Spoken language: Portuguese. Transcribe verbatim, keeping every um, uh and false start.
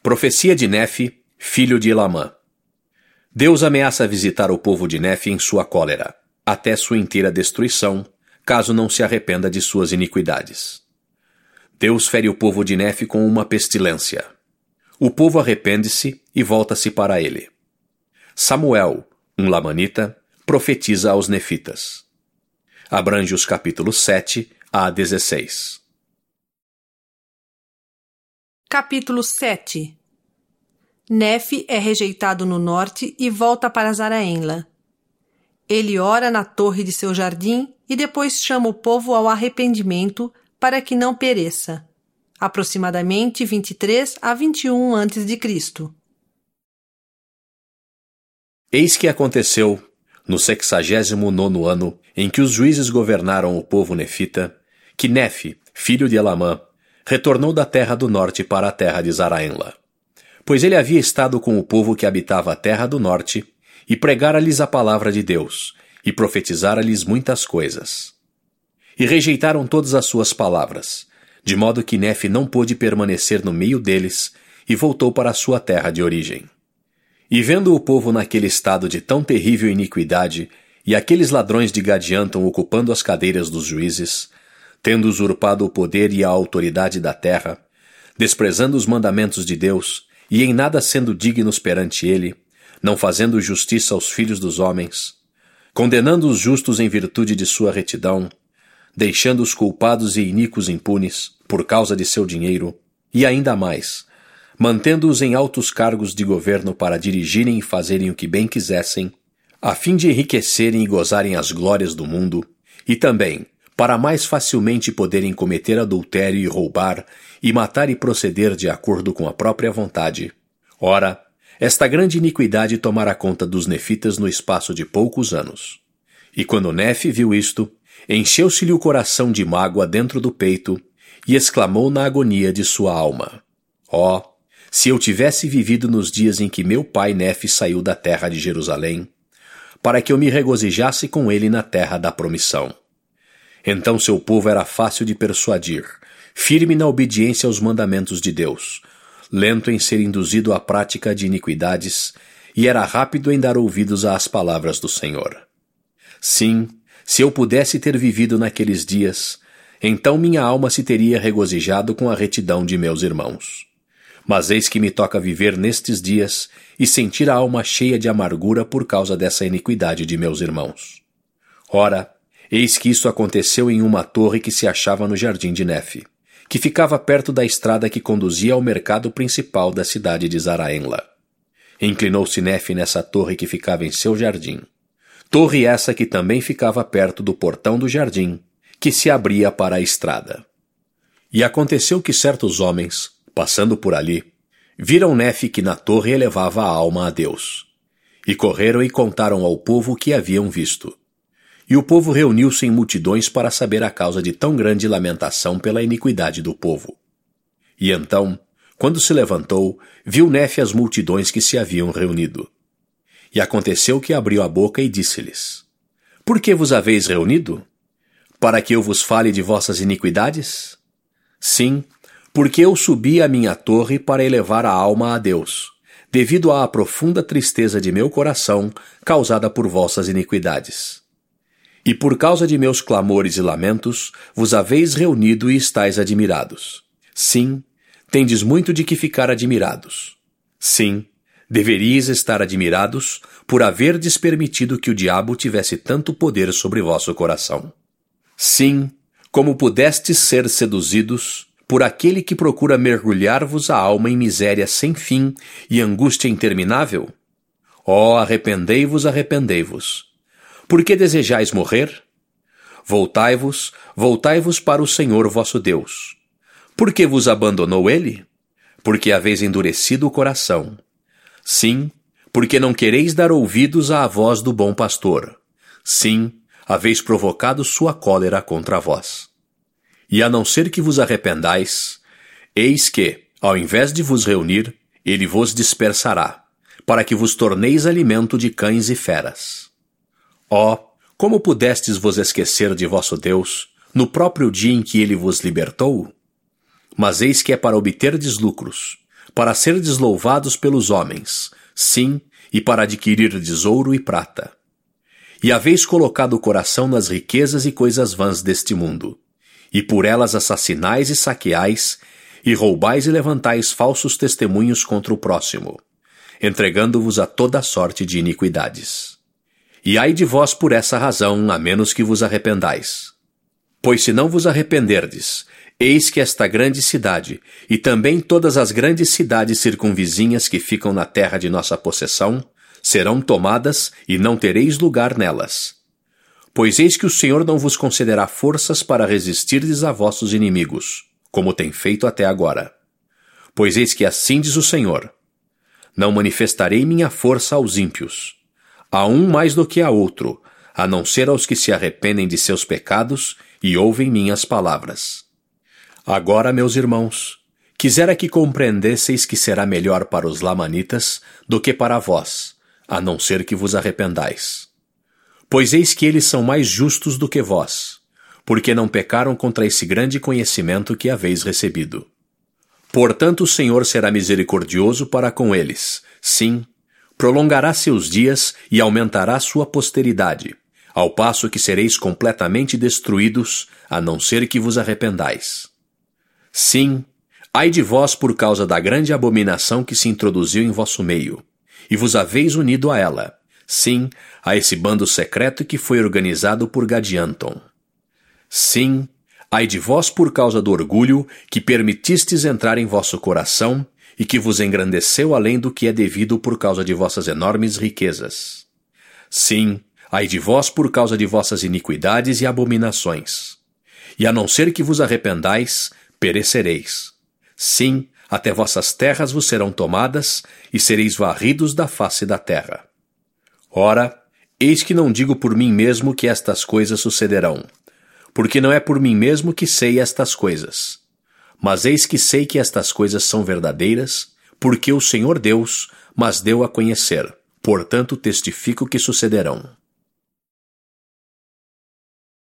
Profecia de Nefe, filho de Elamã. Deus ameaça visitar o povo de Nefe em sua cólera, até sua inteira destruição, caso não se arrependa de suas iniquidades. Deus fere o povo de Nefe com uma pestilência. O povo arrepende-se e volta-se para ele. Samuel, um lamanita, profetiza aos nefitas. Abrange os capítulos sete a dezesseis. Capítulo sete. Nefe é rejeitado no norte e volta para Zaraenla. Ele ora na torre de seu jardim e depois chama o povo ao arrependimento para que não pereça. Aproximadamente vinte e três a vinte e um antes de Cristo. Eis que aconteceu, no sexagésimo nono ano, em que os juízes governaram o povo nefita, que Nefe, filho de Elamã, retornou da terra do norte para a terra de Zaraenla. Pois ele havia estado com o povo que habitava a terra do norte, e pregara-lhes a palavra de Deus, e profetizara-lhes muitas coisas. E rejeitaram todas as suas palavras, de modo que Nefe não pôde permanecer no meio deles, e voltou para a sua terra de origem. E vendo o povo naquele estado de tão terrível iniquidade, e aqueles ladrões de Gadianton ocupando as cadeiras dos juízes, tendo usurpado o poder e a autoridade da terra, desprezando os mandamentos de Deus, e em nada sendo dignos perante ele, não fazendo justiça aos filhos dos homens, condenando os justos em virtude de sua retidão, deixando os culpados e iníquos impunes, por causa de seu dinheiro, e ainda mais, mantendo-os em altos cargos de governo para dirigirem e fazerem o que bem quisessem, a fim de enriquecerem e gozarem as glórias do mundo, e também para mais facilmente poderem cometer adultério e roubar, e matar e proceder de acordo com a própria vontade. Ora, esta grande iniquidade tomara conta dos nefitas no espaço de poucos anos. E quando Nefe viu isto, encheu-se-lhe o coração de mágoa dentro do peito, e exclamou na agonia de sua alma: Ó, oh, se eu tivesse vivido nos dias em que meu pai Nefe saiu da terra de Jerusalém, para que eu me regozijasse com ele na terra da promissão. Então seu povo era fácil de persuadir, firme na obediência aos mandamentos de Deus, lento em ser induzido à prática de iniquidades, e era rápido em dar ouvidos às palavras do Senhor. Sim, se eu pudesse ter vivido naqueles dias, então minha alma se teria regozijado com a retidão de meus irmãos. Mas eis que me toca viver nestes dias e sentir a alma cheia de amargura por causa dessa iniquidade de meus irmãos. Ora, eis que isso aconteceu em uma torre que se achava no jardim de Nefe, que ficava perto da estrada que conduzia ao mercado principal da cidade de Zaraenla. Inclinou-se Nefe nessa torre que ficava em seu jardim. Torre essa que também ficava perto do portão do jardim, que se abria para a estrada. E aconteceu que certos homens, passando por ali, viram Nefe que na torre elevava a alma a Deus. E correram e contaram ao povo o que haviam visto. E o povo reuniu-se em multidões para saber a causa de tão grande lamentação pela iniquidade do povo. E então, quando se levantou, viu Nefe as multidões que se haviam reunido. E aconteceu que abriu a boca e disse-lhes: Por que vos haveis reunido? Para que eu vos fale de vossas iniquidades? Sim, porque eu subi à minha torre para elevar a alma a Deus, devido à profunda tristeza de meu coração causada por vossas iniquidades. E por causa de meus clamores e lamentos, vos haveis reunido e estáis admirados. Sim, tendes muito de que ficar admirados. Sim, deveríeis estar admirados por haverdes permitido que o diabo tivesse tanto poder sobre vosso coração. Sim, como pudestes ser seduzidos por aquele que procura mergulhar-vos a alma em miséria sem fim e angústia interminável? Ó, arrependei-vos, arrependei-vos. Por que desejais morrer? Voltai-vos, voltai-vos para o Senhor vosso Deus. Por que vos abandonou ele? Porque haveis endurecido o coração. Sim, porque não quereis dar ouvidos à voz do bom pastor. Sim, haveis provocado sua cólera contra vós. E a não ser que vos arrependais, eis que, ao invés de vos reunir, ele vos dispersará, para que vos torneis alimento de cães e feras. Ó, como pudestes vos esquecer de vosso Deus, no próprio dia em que ele vos libertou? Mas eis que é para obterdes lucros, para ser deslouvados pelos homens, sim, e para adquirirdes ouro e prata. E haveis colocado o coração nas riquezas e coisas vãs deste mundo, e por elas assassinais e saqueais, e roubais e levantais falsos testemunhos contra o próximo, entregando-vos a toda sorte de iniquidades. E ai de vós por essa razão, a menos que vos arrependais. Pois se não vos arrependerdes, eis que esta grande cidade, e também todas as grandes cidades circunvizinhas que ficam na terra de nossa possessão, serão tomadas e não tereis lugar nelas. Pois eis que o Senhor não vos concederá forças para resistirdes a vossos inimigos, como tem feito até agora. Pois eis que assim diz o Senhor: não manifestarei minha força aos ímpios, a um mais do que a outro, a não ser aos que se arrependem de seus pecados e ouvem minhas palavras. Agora, meus irmãos, quisera que compreendesseis que será melhor para os lamanitas do que para vós, a não ser que vos arrependais. Pois eis que eles são mais justos do que vós, porque não pecaram contra esse grande conhecimento que haveis recebido. Portanto, o Senhor será misericordioso para com eles, sim, prolongará seus dias e aumentará sua posteridade, ao passo que sereis completamente destruídos, a não ser que vos arrependais. Sim, ai de vós por causa da grande abominação que se introduziu em vosso meio, e vos haveis unido a ela, sim, a esse bando secreto que foi organizado por Gadianton. Sim, ai de vós por causa do orgulho que permitistes entrar em vosso coração e que vos engrandeceu além do que é devido por causa de vossas enormes riquezas. Sim, ai de vós por causa de vossas iniquidades e abominações. E a não ser que vos arrependais, perecereis. Sim, até vossas terras vos serão tomadas e sereis varridos da face da terra. Ora, eis que não digo por mim mesmo que estas coisas sucederão, porque não é por mim mesmo que sei estas coisas. Mas eis que sei que estas coisas são verdadeiras, porque o Senhor Deus mas deu a conhecer, portanto testifico que sucederão.